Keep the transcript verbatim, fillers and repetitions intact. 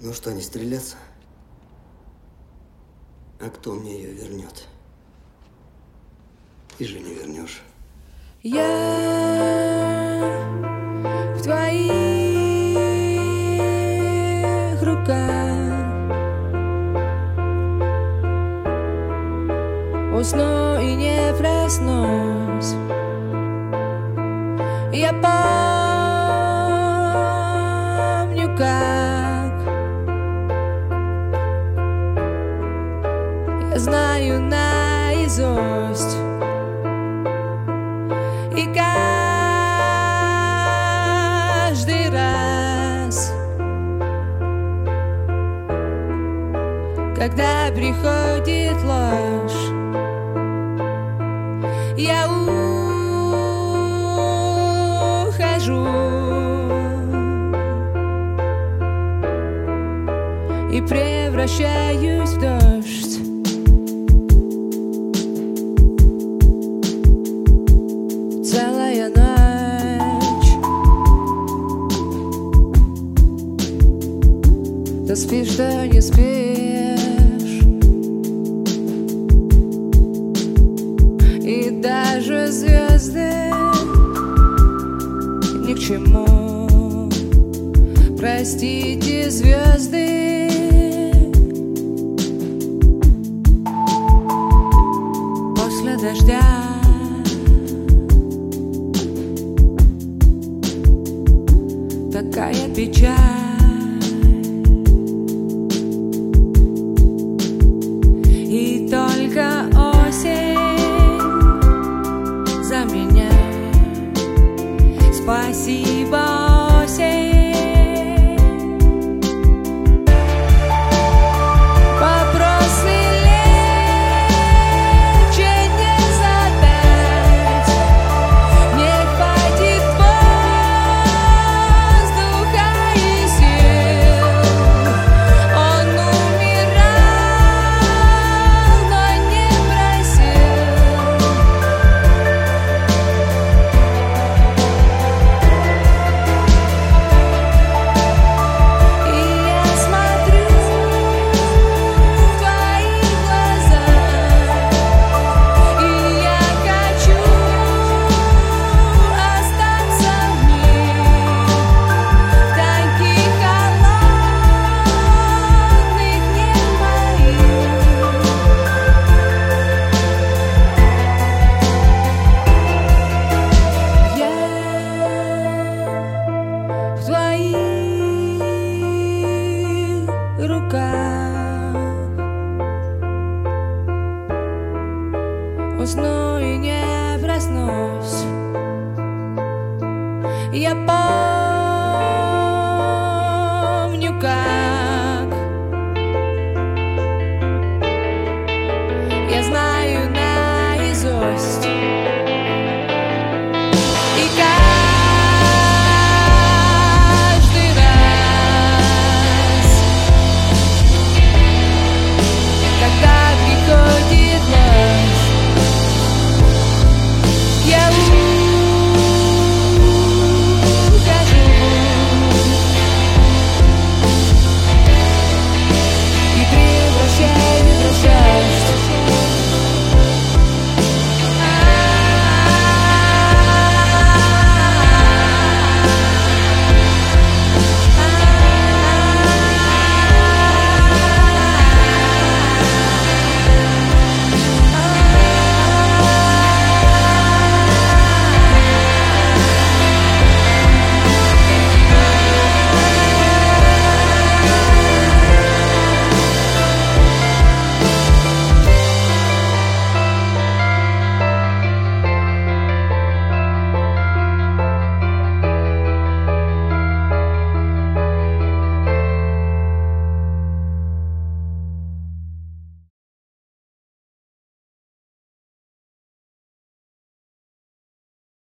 Ну что, не стреляться? А кто мне ее вернет? Ты же не вернешь. Я в твоих руках усну и не проснусь. Я помню, как я знаю наизусть. И каждый раз, когда приходит ложь, я ухожу и превращаюсь в дождь. Целая ночь, то спишь, то не спишь, и даже звезды ни к чему. Простите, звезды, после дождя такая печаль. И только осень за меня. Спасибо, осень. Вопросы легче не задать. Не хватит воздуха и сил. Он умирал, но не просил. И я смотрю в твои глаза, и я хочу остаться в них, таких холодных, не моих. Я в твоих руках усну и не проснусь. Я помню, как